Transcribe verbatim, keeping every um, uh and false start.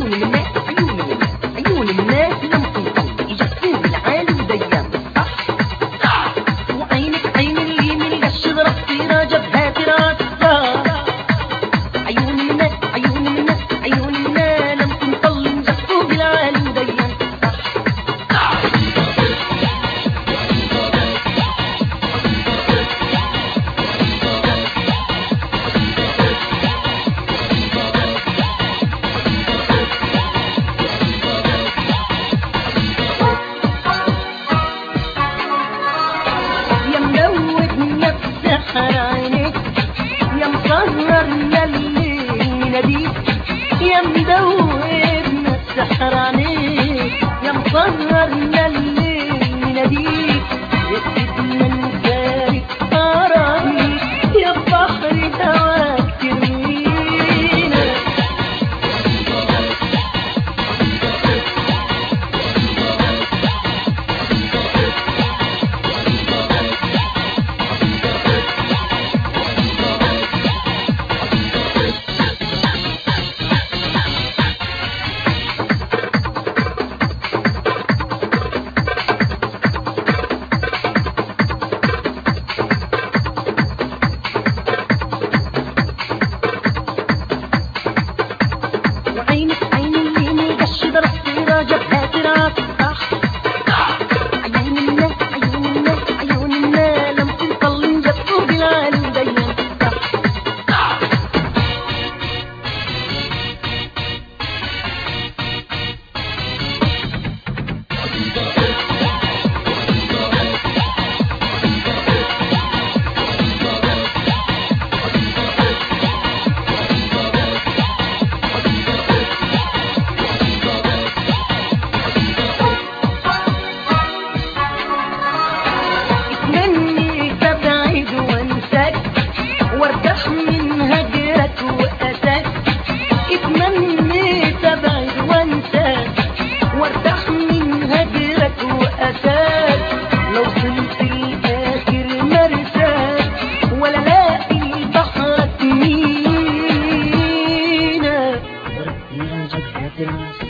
عيون الناس عيون الناس عيون الناس لم تنطل يجسم العالي وديان صح صح. وعينك عين اللي من الشجرة فينا جبهة راسها. عيون الناس عيون الناس عيون الناس لم تنطل يجسم بالعالي وديان صح عينيك يا مسهرنا الليل مناديك يا مدوبنا السحر عينيك يا مسهرنا الليل مناديك يا سيدنا نسارك أراضيك يا بحر هواك ترمينا. عينك عين اللي من الشجرة فينا جبهة راسها. عيون الناس عيون الناس عيون الناس لم تنطل نجسوا بالعالي وديان وارتاح من هجرك وأساك. اتمنيت ابعد وانساك وارتاح من هجرك وأساك. لو وصلت لآخر مرساك ولا لاقي بحرك مينا ورقنا جبهة